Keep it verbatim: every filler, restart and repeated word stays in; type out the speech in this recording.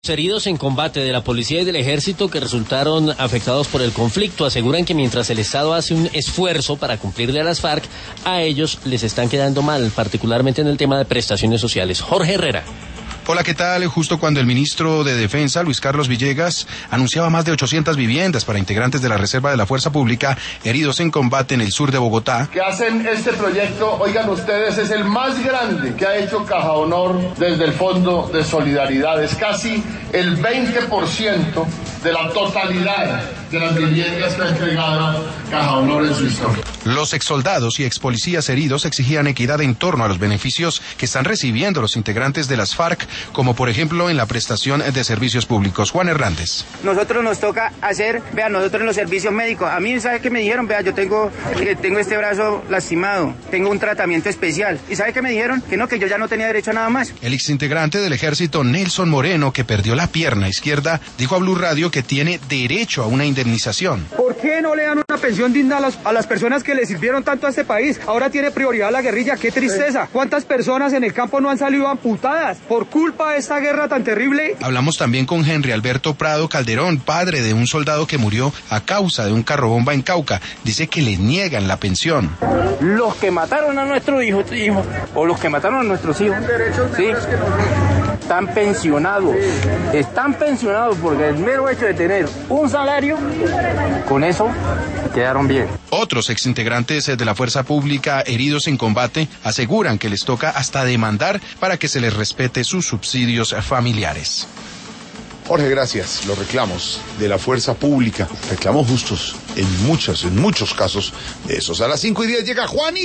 Heridos en combate de la policía y del ejército que resultaron afectados por el conflicto aseguran que mientras el Estado hace un esfuerzo para cumplirle a las FARC, a ellos les están quedando mal, particularmente en el tema de prestaciones sociales. Jorge Herrera. Hola, ¿qué tal? Justo cuando el ministro de Defensa, Luis Carlos Villegas, anunciaba más de ochocientas viviendas para integrantes de la Reserva de la Fuerza Pública heridos en combate en el sur de Bogotá. Que hacen este proyecto, oigan ustedes, es el más grande que ha hecho Caja Honor desde el Fondo de Solidaridad. Es casi el veinte por ciento de la totalidad de las viviendas que ha entregado Caja Honor en su historia. Los exsoldados y expolicías heridos exigían equidad en torno a los beneficios que están recibiendo los integrantes de las FARC, como por ejemplo en la prestación de servicios públicos. Juan Hernández. Nosotros nos toca hacer, vean, nosotros en los servicios médicos, a mí, ¿sabe qué me dijeron? Vea, yo tengo, eh, tengo este brazo lastimado, tengo un tratamiento especial. ¿Y sabe qué me dijeron? Que no, que yo ya no tenía derecho a nada más. El exintegrante del ejército, Nelson Moreno, que perdió la pierna izquierda, dijo a Blue Radio que tiene derecho a una indemnización. ¿Por qué no le dan una pensión digna a las, a las personas que le sirvieron tanto a este país? Ahora tiene prioridad la guerrilla, qué tristeza. ¿Cuántas personas en el campo no han salido amputadas por culpa de esta guerra tan terrible? Hablamos también con Henry Alberto Prado Calderón, padre de un soldado que murió a causa de un carro bomba en Cauca. Dice que le niegan la pensión. Los que mataron a nuestros hijos, hijos o los que mataron a nuestros hijos, ¿sí? Están pensionados, están pensionados porque el mero hecho de tener un salario, con eso quedaron bien. Otros exintegrantes de la Fuerza Pública heridos en combate aseguran que les toca hasta demandar para que se les respete sus subsidios familiares. Jorge, gracias. Los reclamos de la Fuerza Pública, reclamos justos en muchos, en muchos casos de esos. A las cinco y diez llega Juan y...